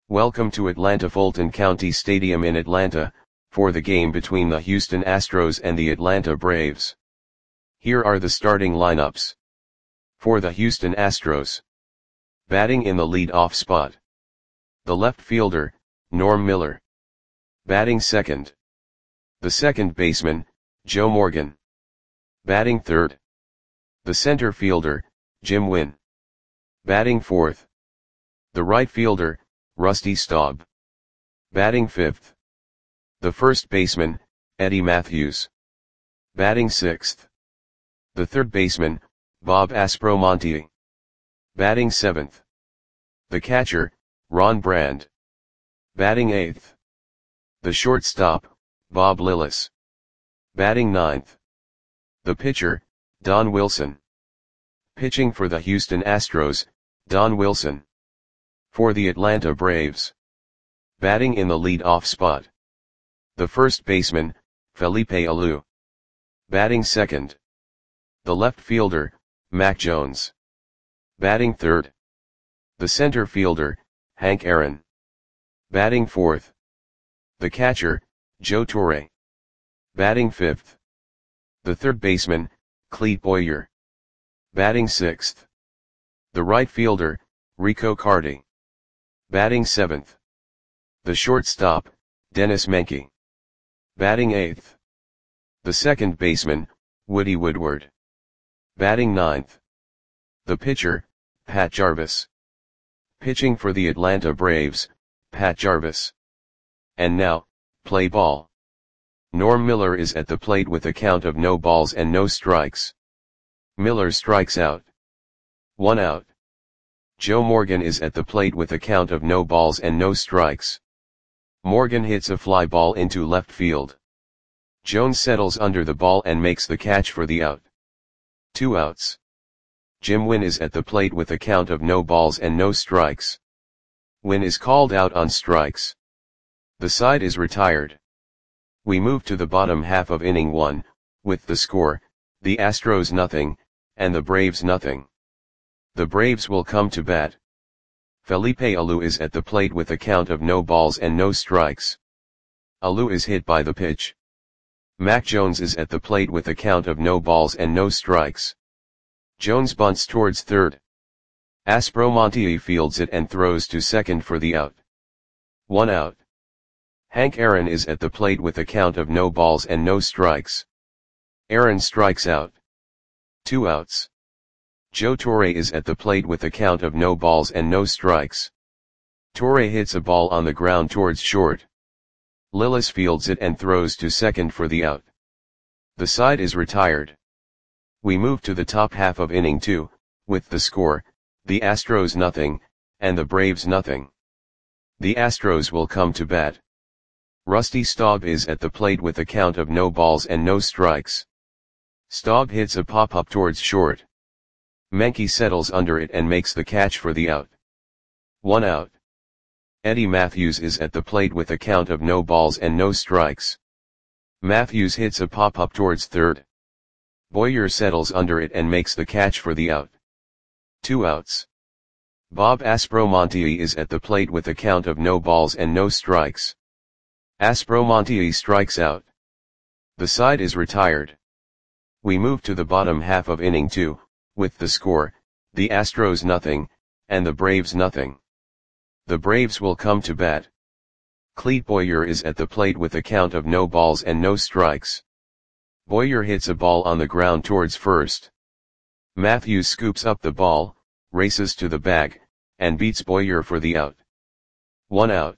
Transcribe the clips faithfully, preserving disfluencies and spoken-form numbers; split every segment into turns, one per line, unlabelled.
Welcome to Atlanta Fulton County Stadium in Atlanta, for the game between the Houston Astros and the Atlanta Braves. Here are the starting lineups. For the Houston Astros. Batting in the lead-off spot. The left fielder, Norm Miller. Batting second. The second baseman, Joe Morgan. Batting third. The center fielder, Jim Wynn. Batting fourth. The right fielder, Rusty Staub. Batting fifth. The first baseman, Eddie Mathews. Batting sixth. The third baseman, Bob Aspromonte. Batting seventh. The catcher, Ron Brand. Batting eighth. The shortstop, Bob Lillis. Batting ninth. The pitcher, Don Wilson. Pitching for the Houston Astros, Don Wilson. For the Atlanta Braves. Batting in the lead-off spot. The first baseman, Felipe Alou. Batting second. The left fielder, Mac Jones. Batting third. The center fielder, Hank Aaron. Batting fourth. The catcher, Joe Torre. Batting fifth. The third baseman, Clete Boyer. Batting sixth. The right fielder, Rico Carty. Batting seventh. The shortstop, Dennis Menke. Batting eighth. The second baseman, Woody Woodward. Batting ninth. The pitcher, Pat Jarvis. Pitching for the Atlanta Braves, Pat Jarvis. And now, play ball. Norm Miller is at the plate with a count of no balls and no strikes. Miller strikes out. One out. Joe Morgan is at the plate with a count of no balls and no strikes. Morgan hits a fly ball into left field. Jones settles under the ball and makes the catch for the out. Two outs. Jim Wynn is at the plate with a count of no balls and no strikes. Wynn is called out on strikes. The side is retired. We move to the bottom half of inning one, with the score, the Astros nothing, and the Braves nothing. The Braves will come to bat. Felipe Alou is at the plate with a count of no balls and no strikes. Alou is hit by the pitch. Mac Jones is at the plate with a count of no balls and no strikes. Jones bunts towards third. Aspromonte fields it and throws to second for the out. One out. Hank Aaron is at the plate with a count of no balls and no strikes. Aaron strikes out. Two outs. Joe Torre is at the plate with a count of no balls and no strikes. Torre hits a ball on the ground towards short. Lillis fields it and throws to second for the out. The side is retired. We move to the top half of inning two, with the score, the Astros nothing, and the Braves nothing. The Astros will come to bat. Rusty Staub is at the plate with a count of no balls and no strikes. Staub hits a pop-up towards short. Menke settles under it and makes the catch for the out. One out. Eddie Mathews is at the plate with a count of no balls and no strikes. Mathews hits a pop-up towards third. Boyer settles under it and makes the catch for the out. Two outs. Bob Aspromonte is at the plate with a count of no balls and no strikes. Aspromonte strikes out. The side is retired. We move to the bottom half of inning two, with the score, the Astros nothing, and the Braves nothing. The Braves will come to bat. Clete Boyer is at the plate with a count of no balls and no strikes. Boyer hits a ball on the ground towards first. Mathews scoops up the ball, races to the bag, and beats Boyer for the out. One out.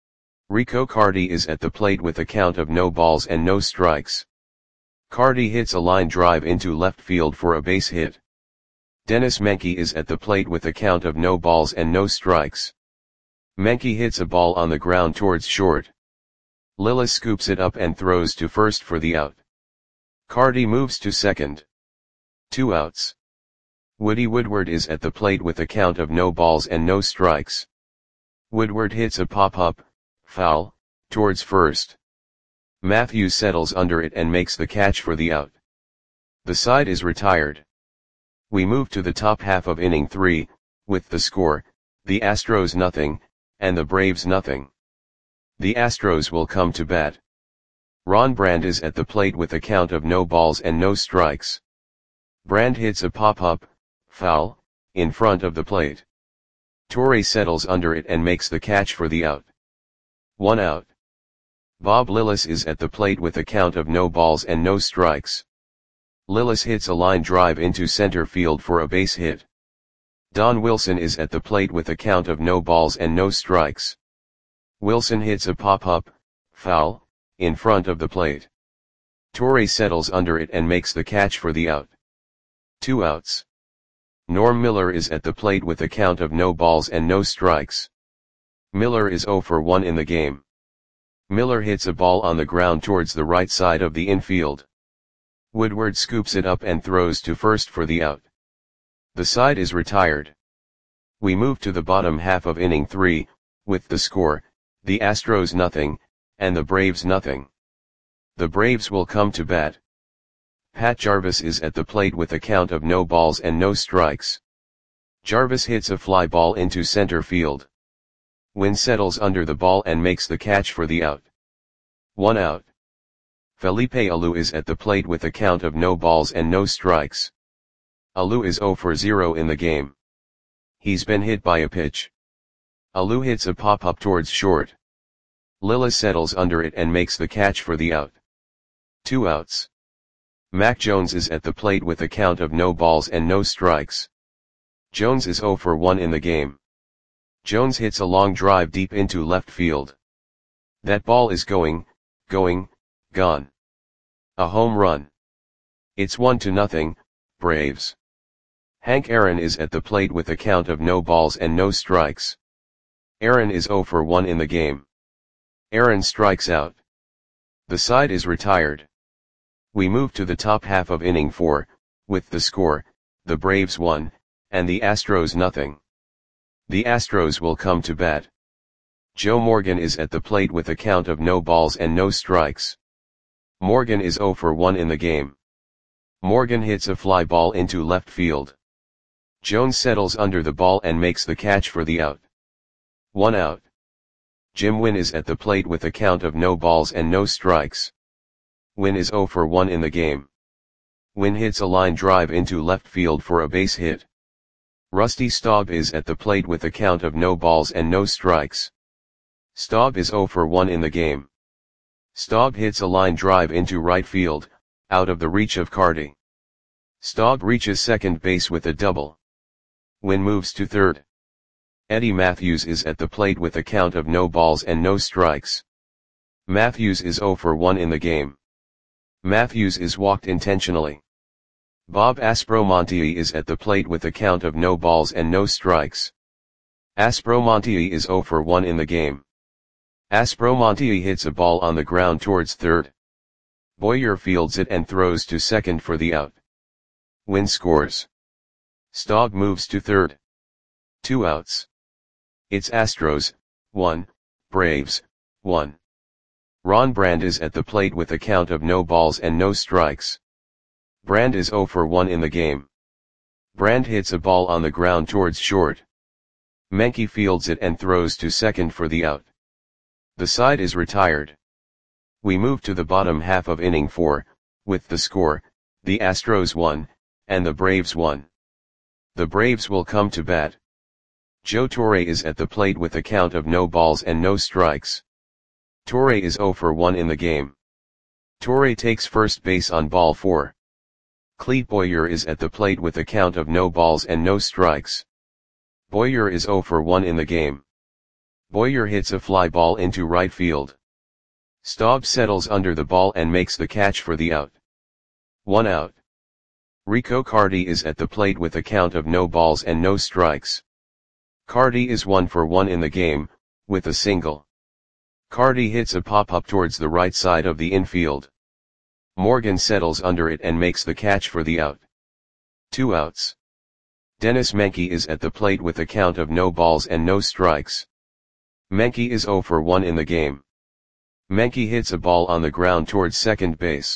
Rico Carty is at the plate with a count of no balls and no strikes. Carty hits a line drive into left field for a base hit. Dennis Menke is at the plate with a count of no balls and no strikes. Menke hits a ball on the ground towards short. Lillis scoops it up and throws to first for the out. Carty moves to second. Two outs. Woody Woodward is at the plate with a count of no balls and no strikes. Woodward hits a pop-up, foul, towards first. Mathews settles under it and makes the catch for the out. The side is retired. We move to the top half of inning three, with the score, the Astros nothing, and the Braves nothing. The Astros will come to bat. Ron Brand is at the plate with a count of no balls and no strikes. Brand hits a pop-up, foul, in front of the plate. Torre settles under it and makes the catch for the out. One out. Bob Lillis is at the plate with a count of no balls and no strikes. Lillis hits a line drive into center field for a base hit. Don Wilson is at the plate with a count of no balls and no strikes. Wilson hits a pop-up, foul, in front of the plate. Torre settles under it and makes the catch for the out. Two outs. Norm Miller is at the plate with a count of no balls and no strikes. Miller is oh for one in the game. Miller hits a ball on the ground towards the right side of the infield. Woodward scoops it up and throws to first for the out. The side is retired. We move to the bottom half of inning three, with the score, the Astros nothing, and the Braves nothing. The Braves will come to bat. Pat Jarvis is at the plate with a count of no balls and no strikes. Jarvis hits a fly ball into center field. Wynn settles under the ball and makes the catch for the out. One out. Felipe Alou is at the plate with a count of no balls and no strikes. Alou is oh for zero in the game. He's been hit by a pitch. Alou hits a pop-up towards short. Lillis settles under it and makes the catch for the out. Two outs. Mac Jones is at the plate with a count of no balls and no strikes. Jones is oh for one in the game. Jones hits a long drive deep into left field. That ball is going, going, gone. A home run. It's one to nothing, Braves. Hank Aaron is at the plate with a count of no balls and no strikes. Aaron is oh for one in the game. Aaron strikes out. The side is retired. We move to the top half of inning four, with the score, the Braves one, and the Astros nothing. The Astros will come to bat. Joe Morgan is at the plate with a count of no balls and no strikes. Morgan is oh for one in the game. Morgan hits a fly ball into left field. Jones settles under the ball and makes the catch for the out. One out. Jim Wynn is at the plate with a count of no balls and no strikes. Wynn is oh for one in the game. Wynn hits a line drive into left field for a base hit. Rusty Staub is at the plate with a count of no balls and no strikes. Staub is oh for one in the game. Staub hits a line drive into right field, out of the reach of Carty. Staub reaches second base with a double. Wynn moves to third. Eddie Matthews is at the plate with a count of no balls and no strikes. Matthews is oh for one in the game. Matthews is walked intentionally. Bob Aspromonte is at the plate with a count of no balls and no strikes. Aspromonte is oh for one in the game. Aspromonte hits a ball on the ground towards third. Boyer fields it and throws to second for the out. Wynn scores. Staub moves to third. Two outs. It's Astros, one, Braves, one. Ron Brand is at the plate with a count of no balls and no strikes. Brand is oh for one in the game. Brand hits a ball on the ground towards short. Menke fields it and throws to second for the out. The side is retired. We move to the bottom half of inning four, with the score, the Astros one, and the Braves one. The Braves will come to bat. Joe Torre is at the plate with a count of no balls and no strikes. Torre is oh for one in the game. Torre takes first base on ball four. Clete Boyer is at the plate with a count of no balls and no strikes. Boyer is oh for one in the game. Boyer hits a fly ball into right field. Staub settles under the ball and makes the catch for the out. One out. Rico Carty is at the plate with a count of no balls and no strikes. Carty is one for one in the game, with a single. Carty hits a pop-up towards the right side of the infield. Morgan settles under it and makes the catch for the out. Two outs. Dennis Menke is at the plate with a count of no balls and no strikes. Menke is oh for one in the game. Menke hits a ball on the ground towards second base.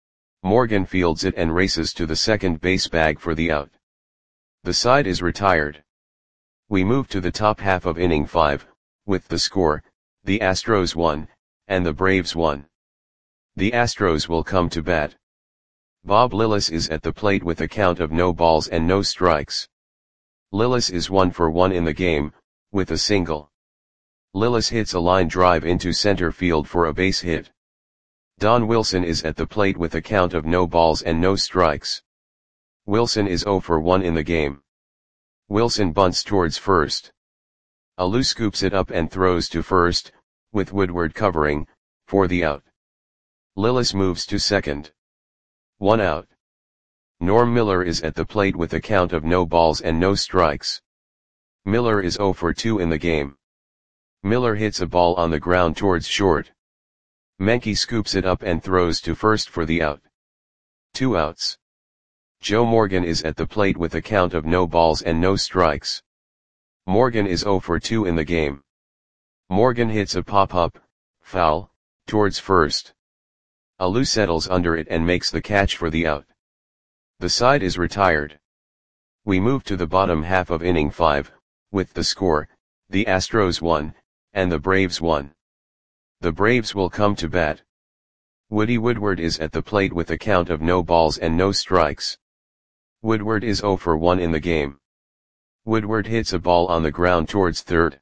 Morgan fields it and races to the second base bag for the out. The side is retired. We move to the top half of inning five, With the score, the Astros won, and the Braves won. The Astros will come to bat. Bob Lillis is at the plate with a count of no balls and no strikes. Lillis is one for one in the game, with a single. Lillis hits a line drive into center field for a base hit. Don Wilson is at the plate with a count of no balls and no strikes. Wilson is zero for one in the game. Wilson bunts towards first. Alou scoops it up and throws to first, with Woodward covering, for the out. Lillis moves to second. One out. Norm Miller is at the plate with a count of no balls and no strikes. Miller is zero for two in the game. Miller hits a ball on the ground towards short. Menke scoops it up and throws to first for the out. Two outs. Joe Morgan is at the plate with a count of no balls and no strikes. Morgan is zero for two in the game. Morgan hits a pop-up, foul, towards first. Alou settles under it and makes the catch for the out. The side is retired. We move to the bottom half of inning five, with the score, the Astros won, and the Braves won. The Braves will come to bat. Woody Woodward is at the plate with a count of no balls and no strikes. Woodward is zero for one in the game. Woodward hits a ball on the ground towards third.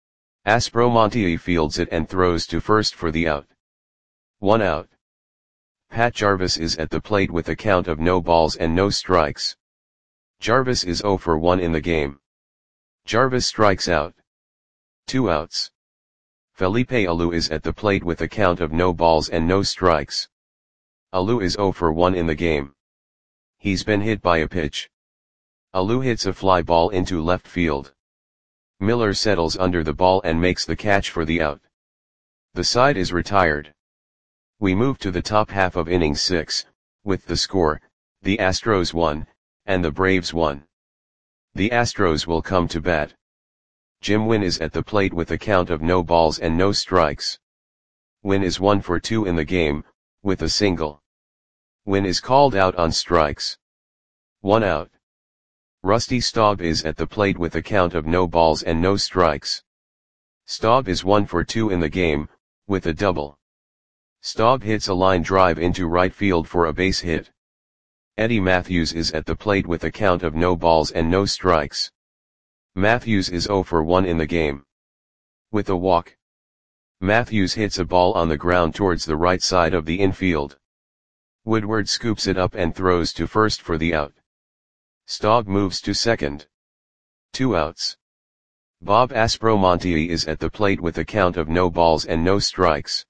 Aspromonte fields it and throws to first for the out. One out. Pat Jarvis is at the plate with a count of no balls and no strikes. Jarvis is zero for one in the game. Jarvis strikes out. Two outs. Felipe Alou is at the plate with a count of no balls and no strikes. Alou is zero for one in the game. He's been hit by a pitch. Alou hits a fly ball into left field. Miller settles under the ball and makes the catch for the out. The side is retired. We move to the top half of inning six, with the score, the Astros won, and the Braves won. The Astros will come to bat. Jim Wynn is at the plate with a count of no balls and no strikes. Wynn is one for two in the game, with a single. Wynn is called out on strikes. One out. Rusty Staub is at the plate with a count of no balls and no strikes. Staub is one for two in the game, with a double. Staub hits a line drive into right field for a base hit. Eddie Matthews is at the plate with a count of no balls and no strikes. Matthews is zero for one in the game. With a walk. Matthews hits a ball on the ground towards the right side of the infield. Woodward scoops it up and throws to first for the out. Staub moves to second. Two outs. Bob Aspromonte is at the plate with a count of no balls and no strikes.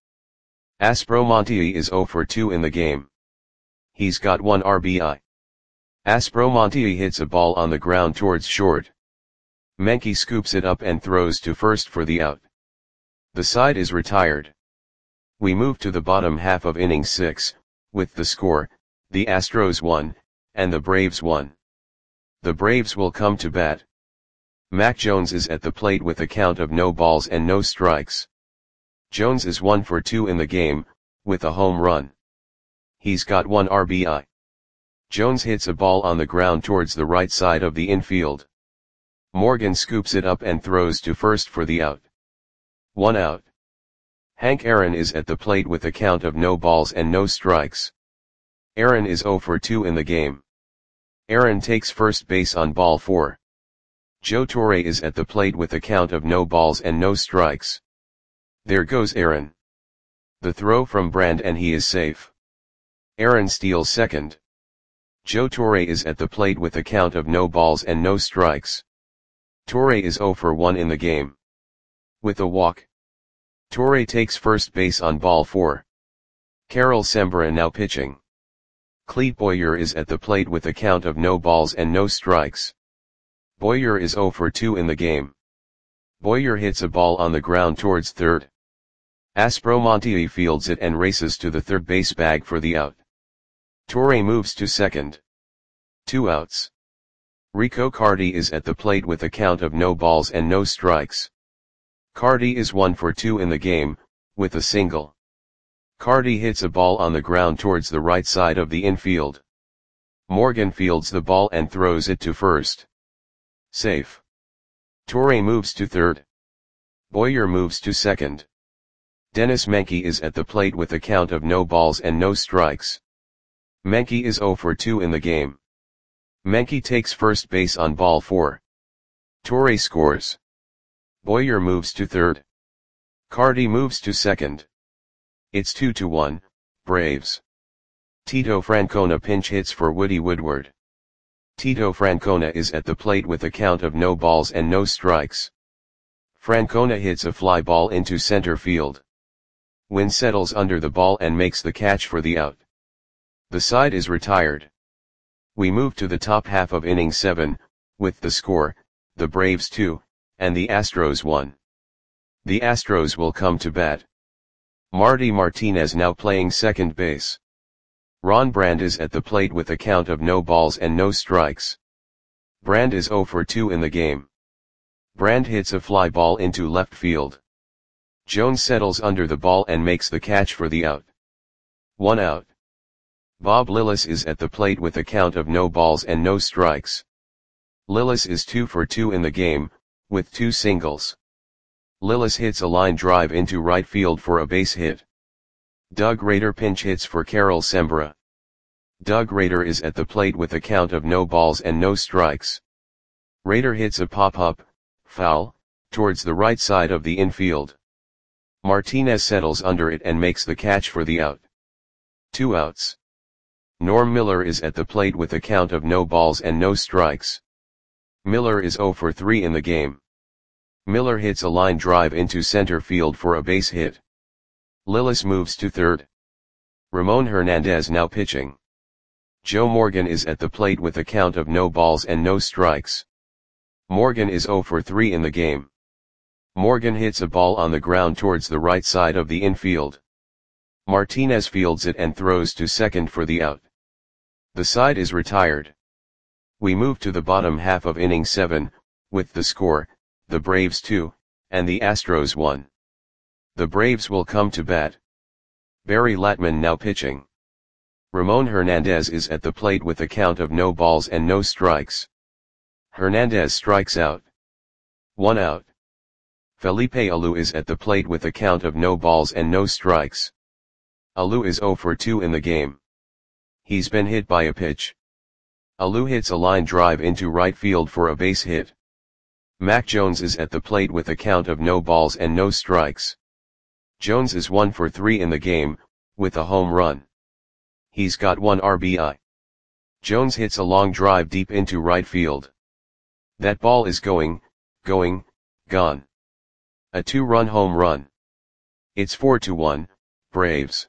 Aspromonte is zero for two in the game. He's got one R B I. Aspromonte hits a ball on the ground towards short. Menke scoops it up and throws to first for the out. The side is retired. We move to the bottom half of inning six, with the score, the Astros won, and the Braves won. The Braves will come to bat. Mac Jones is at the plate with a count of no balls and no strikes. Jones is one for two in the game, with a home run. He's got one R B I. Jones hits a ball on the ground towards the right side of the infield. Morgan scoops it up and throws to first for the out. One out. Hank Aaron is at the plate with a count of no balls and no strikes. Aaron is zero for two in the game. Aaron takes first base on ball four. Joe Torre is at the plate with a count of no balls and no strikes. There goes Aaron. The throw from Brand and he is safe. Aaron steals second. Joe Torre is at the plate with a count of no balls and no strikes. Torre is zero for one in the game. With a walk. Torre takes first base on ball four. Carol Sembra now pitching. Clete Boyer is at the plate with a count of no balls and no strikes. Boyer is zero for two in the game. Boyer hits a ball on the ground towards third. Aspromonte fields it and races to the third base bag for the out. Torre moves to second. Two outs. Rico Cardi is at the plate with a count of no balls and no strikes. Cardi is one for two in the game, with a single. Cardi hits a ball on the ground towards the right side of the infield. Morgan fields the ball and throws it to first. Safe. Torre moves to third. Boyer moves to second. Dennis Menke is at the plate with a count of no balls and no strikes. Menke is zero for two in the game. Menke takes first base on ball four. Torre scores. Boyer moves to third. Carty moves to second. It's two to one, Braves. Tito Francona pinch hits for Woody Woodward. Tito Francona is at the plate with a count of no balls and no strikes. Francona hits a fly ball into center field. Wynn settles under the ball and makes the catch for the out. The side is retired. We move to the top half of inning seven, with the score, the Braves two, and the Astros one. The Astros will come to bat. Marty Martinez now playing second base. Ron Brand is at the plate with a count of no balls and no strikes. Brand is zero for two in the game. Brand hits a fly ball into left field. Jones settles under the ball and makes the catch for the out. One out. Bob Lillis is at the plate with a count of no balls and no strikes. Lillis is two for two in the game, with two singles. Lillis hits a line drive into right field for a base hit. Doug Rader pinch hits for Carol Sembra. Doug Rader is at the plate with a count of no balls and no strikes. Rader hits a pop-up, foul, towards the right side of the infield. Martinez settles under it and makes the catch for the out. Two outs. Norm Miller is at the plate with a count of no balls and no strikes. Miller is zero for three in the game. Miller hits a line drive into center field for a base hit. Lillis moves to third. Ramon Hernandez now pitching. Joe Morgan is at the plate with a count of no balls and no strikes. Morgan is zero for three in the game. Morgan hits a ball on the ground towards the right side of the infield. Martinez fields it and throws to second for the out. The side is retired. We move to the bottom half of inning seven, with the score, the Braves two, and the Astros one. The Braves will come to bat. Barry Latman now pitching. Ramon Hernandez is at the plate with a count of no balls and no strikes. Hernandez strikes out. One out. Felipe Alou is at the plate with a count of no balls and no strikes. Alou is zero for two in the game. He's been hit by a pitch. Alou hits a line drive into right field for a base hit. Mac Jones is at the plate with a count of no balls and no strikes. Jones is one for three in the game, with a home run. He's got one R B I. Jones hits a long drive deep into right field. That ball is going, going, gone. A two-run home run. It's four to one, Braves.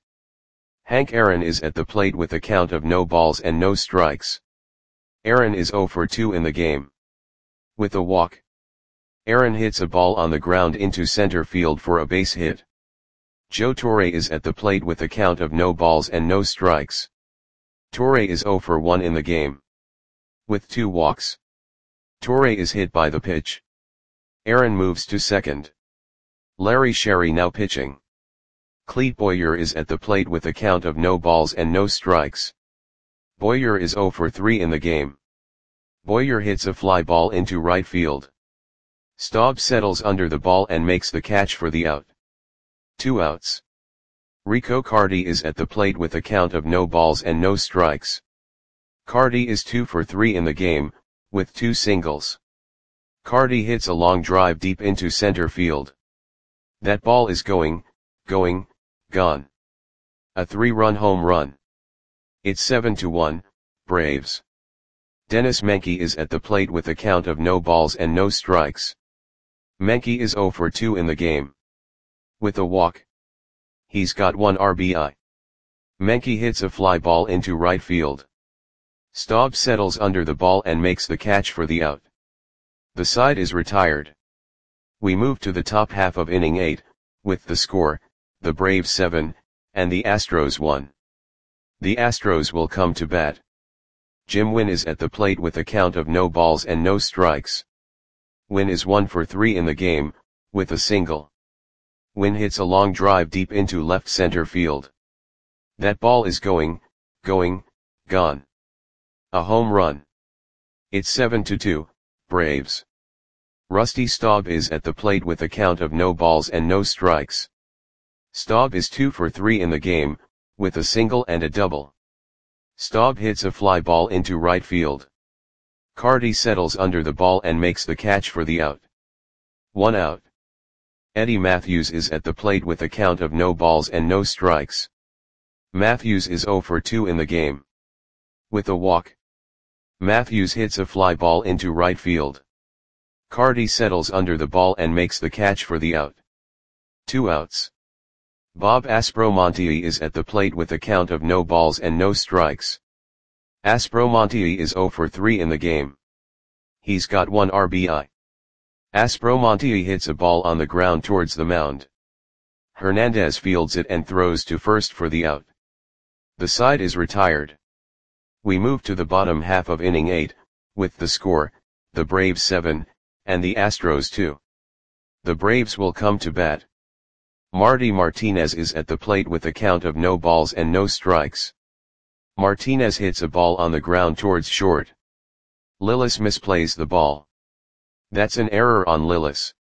Hank Aaron is at the plate with a count of no balls and no strikes. Aaron is zero for two in the game. With a walk. Aaron hits a ball on the ground into center field for a base hit. Joe Torre is at the plate with a count of no balls and no strikes. Torre is zero for one in the game. With two walks. Torre is hit by the pitch. Aaron moves to second. Larry Sherry now pitching. Clete Boyer is at the plate with a count of no balls and no strikes. Boyer is zero for three in the game. Boyer hits a fly ball into right field. Staub settles under the ball and makes the catch for the out. Two outs. Rico Carty is at the plate with a count of no balls and no strikes. Carty is two for three in the game, with two singles. Carty hits a long drive deep into center field. That ball is going, going, gone. A three-run home run. It's seven to one, Braves. Dennis Menke is at the plate with a count of no balls and no strikes. Menke is zero for two in the game. With a walk. He's got one R B I. Menke hits a fly ball into right field. Staub settles under the ball and makes the catch for the out. The side is retired. We move to the top half of inning eight, with the score, the Braves seven, and the Astros one. The Astros will come to bat. Jim Wynn is at the plate with a count of no balls and no strikes. Wynn is one for three in the game, with a single. Wynn hits a long drive deep into left center field. That ball is going, going, gone. A home run. It's seven to two, Braves. Rusty Staub is at the plate with a count of no balls and no strikes. Staub is two for three in the game, with a single and a double. Staub hits a fly ball into right field. Carty settles under the ball and makes the catch for the out. One out. Eddie Matthews is at the plate with a count of no balls and no strikes. Matthews is zero for two in the game. With a walk. Matthews hits a fly ball into right field. Carty settles under the ball and makes the catch for the out. Two outs. Bob Aspromonte is at the plate with a count of no balls and no strikes. Aspromonte is zero for three in the game. He's got one R B I. Aspromonte hits a ball on the ground towards the mound. Hernandez fields it and throws to first for the out. The side is retired. We move to the bottom half of inning eight, with the score, the Braves seven, and the Astros two. The Braves will come to bat. Marty Martinez is at the plate with a count of no balls and no strikes. Martinez hits a ball on the ground towards short. Lillis misplays the ball. That's an error on Lillis.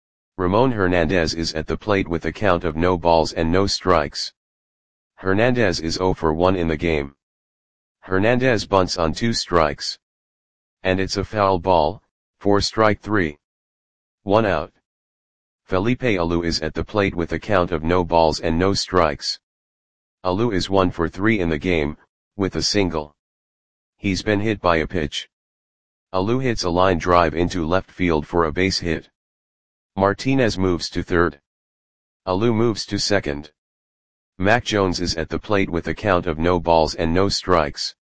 Ramon Hernandez is at the plate with a count of no balls and no strikes. Hernandez is zero for one in the game. Hernandez bunts on two strikes. And it's a foul ball, for strike three. One out. Felipe Alou is at the plate with a count of no balls and no strikes. Alou is one for three in the game, with a single. He's been hit by a pitch. Alou hits a line drive into left field for a base hit. Martinez moves to third. Alou moves to second. Mac Jones is at the plate with a count of no balls and no strikes.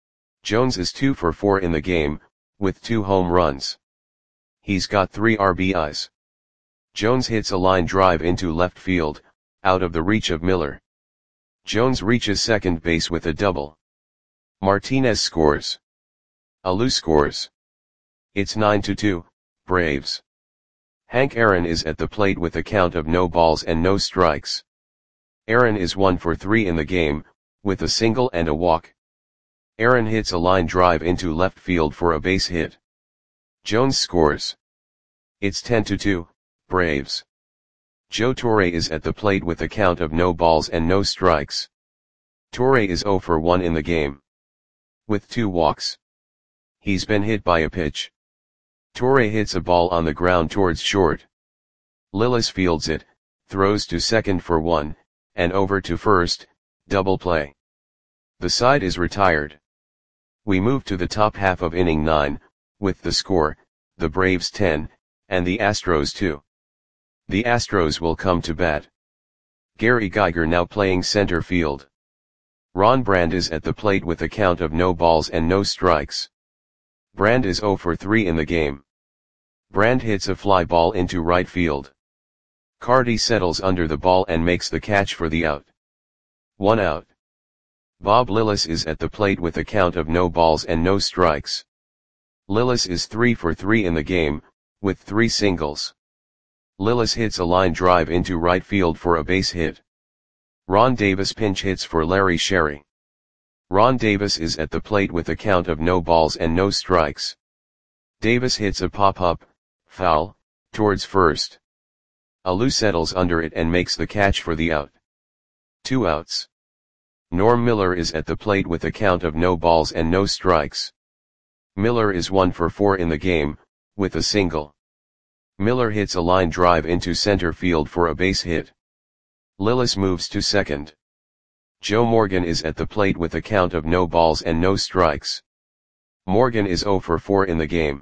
Jones is two for four in the game, with two home runs. He's got three R B Is. Jones hits a line drive into left field, out of the reach of Miller. Jones reaches second base with a double. Martinez scores. Alou scores. It's nine to two, Braves. Hank Aaron is at the plate with a count of no balls and no strikes. Aaron is one for three in the game, with a single and a walk. Aaron hits a line drive into left field for a base hit. Jones scores. It's ten to two, Braves. Joe Torre is at the plate with a count of no balls and no strikes. Torre is zero for one in the game. With two walks. He's been hit by a pitch. Torre hits a ball on the ground towards short. Lillis fields it, throws to second for one, and over to first, double play. The side is retired. We move to the top half of inning nine, with the score, the Braves ten, and the Astros two. The Astros will come to bat. Gary Geiger now playing center field. Ron Brand is at the plate with a count of no balls and no strikes. Brand is zero for three in the game. Brand hits a fly ball into right field. Carty settles under the ball and makes the catch for the out. One out. Bob Lillis is at the plate with a count of no balls and no strikes. Lillis is three for three in the game, with three singles. Lillis hits a line drive into right field for a base hit. Ron Davis pinch hits for Larry Sherry. Ron Davis is at the plate with a count of no balls and no strikes. Davis hits a pop-up, foul, towards first. Alou settles under it and makes the catch for the out. Two outs. Norm Miller is at the plate with a count of no balls and no strikes. Miller is one for four in the game, with a single. Miller hits a line drive into center field for a base hit. Lillis moves to second. Joe Morgan is at the plate with a count of no balls and no strikes. Morgan is zero for four in the game.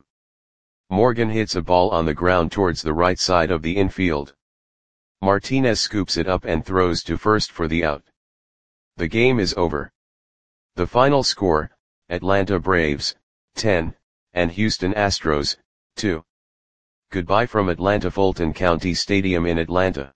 Morgan hits a ball on the ground towards the right side of the infield. Martinez scoops it up and throws to first for the out. The game is over. The final score, Atlanta Braves, ten, and Houston Astros, two. Goodbye from Atlanta Fulton County Stadium in Atlanta.